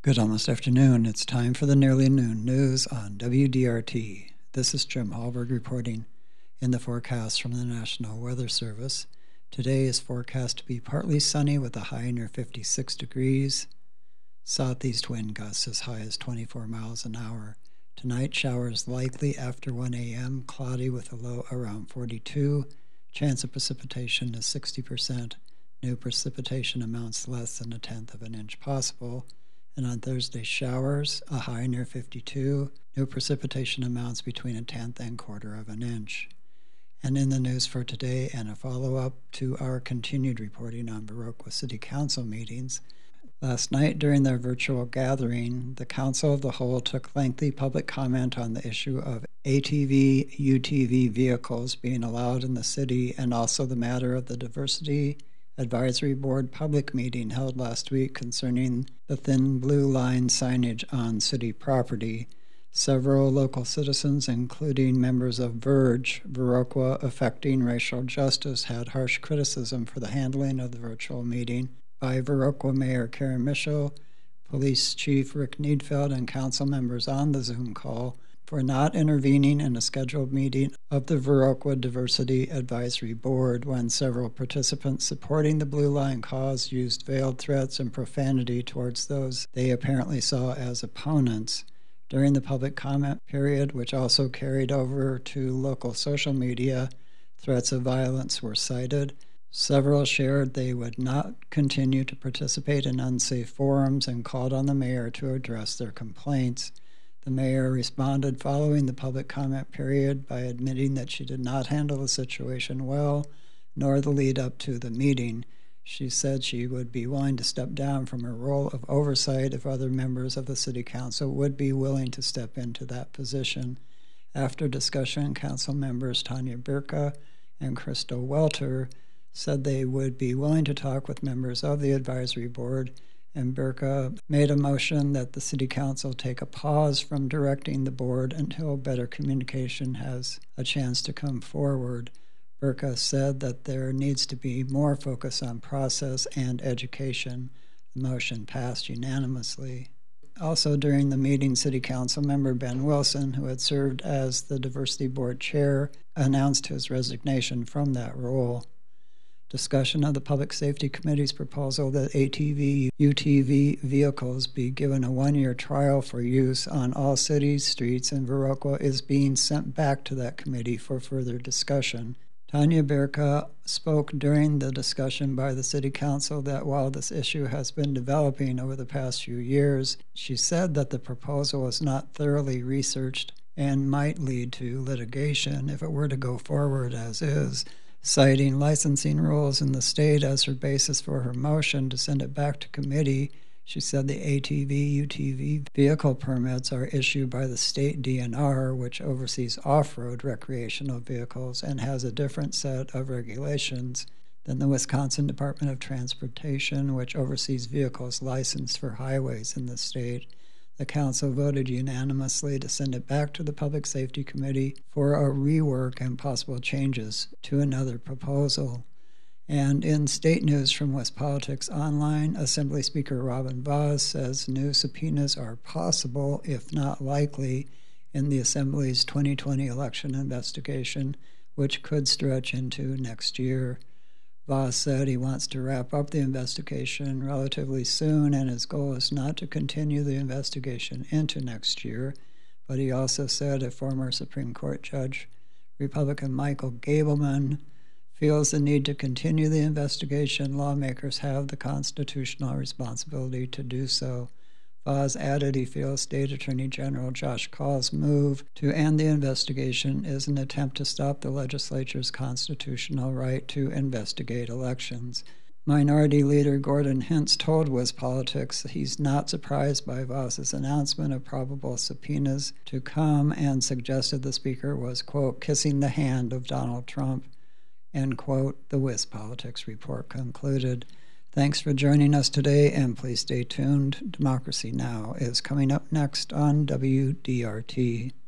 Good almost afternoon. It's time for the Nearly Noon News on WDRT. This is Jim Hallberg reporting in the forecast from the National Weather Service. Today is forecast to be partly sunny with a high near 56 degrees. Southeast wind gusts as high as 24 miles an hour. Tonight, showers likely after 1 a.m., cloudy with a low around 42. Chance of precipitation is 60%. New precipitation amounts less than 1/10 of an inch possible. And on Thursday, showers, a high near 52. New precipitation amounts between 1/10 and 1/4 of an inch. And in the news for today, and a follow-up to our continued reporting on Viroqua City Council meetings, last night during their virtual gathering, the Council of the Whole took lengthy public comment on the issue of ATV, UTV vehicles being allowed in the city, and also the matter of the Diversity Advisory Board public meeting held last week concerning the thin blue line signage on city property. Several local citizens, including members of Verge, Viroqua Affecting Racial Justice, had harsh criticism for the handling of the virtual meeting by Viroqua Mayor Karen Mischel, Police Chief Rick Needfeld, and council members on the Zoom call for not intervening in a scheduled meeting of the Viroqua Diversity Advisory Board when several participants supporting the Blue Line cause used veiled threats and profanity towards those they apparently saw as opponents. During the public comment period, which also carried over to local social media, threats of violence were cited. Several shared they would not continue to participate in unsafe forums and called on the mayor to address their complaints. The mayor responded following the public comment period by admitting that she did not handle the situation well, nor the lead up to the meeting. She said she would be willing to step down from her role of oversight if other members of the city council would be willing to step into that position. After discussion, council members Tanya Birka and Crystal Welter said they would be willing to talk with members of the advisory board, and Birka made a motion that the city council take a pause from directing the board until better communication has a chance to come forward. Birka said that there needs to be more focus on process and education. The motion passed unanimously. Also during the meeting, City Council member Ben Wilson, who had served as the Diversity Board chair, announced his resignation from that role. Discussion of the Public Safety Committee's proposal that ATV, UTV vehicles be given a 1-year trial for use on all city streets in Viroqua is being sent back to that committee for further discussion. Tanya Birka spoke during the discussion by the City Council that while this issue has been developing over the past few years, she said that the proposal is not thoroughly researched and might lead to litigation if it were to go forward as is. Citing licensing rules in the state as her basis for her motion to send it back to committee, she said the ATV, UTV vehicle permits are issued by the state DNR, which oversees off-road recreational vehicles and has a different set of regulations than the Wisconsin Department of Transportation, which oversees vehicles licensed for highways in the state. The council voted unanimously to send it back to the Public Safety Committee for a rework and possible changes to another proposal. And in state news from West Politics Online, Assembly Speaker Robin Vos says new subpoenas are possible, if not likely, in the Assembly's 2020 election investigation, which could stretch into next year. Vos said he wants to wrap up the investigation relatively soon, and his goal is not to continue the investigation into next year. But he also said if former Supreme Court Judge Republican Michael Gableman feels the need to continue the investigation, lawmakers have the constitutional responsibility to do so. Vos added he feels State Attorney General Josh Kaul's move to end the investigation is an attempt to stop the legislature's constitutional right to investigate elections. Minority Leader Gordon Hintz told West Politics he's not surprised by Vos's announcement of probable subpoenas to come and suggested the Speaker was, quote, kissing the hand of Donald Trump, end quote, the West Politics report concluded. Thanks for joining us today, and please stay tuned. Democracy Now! Is coming up next on WDRT.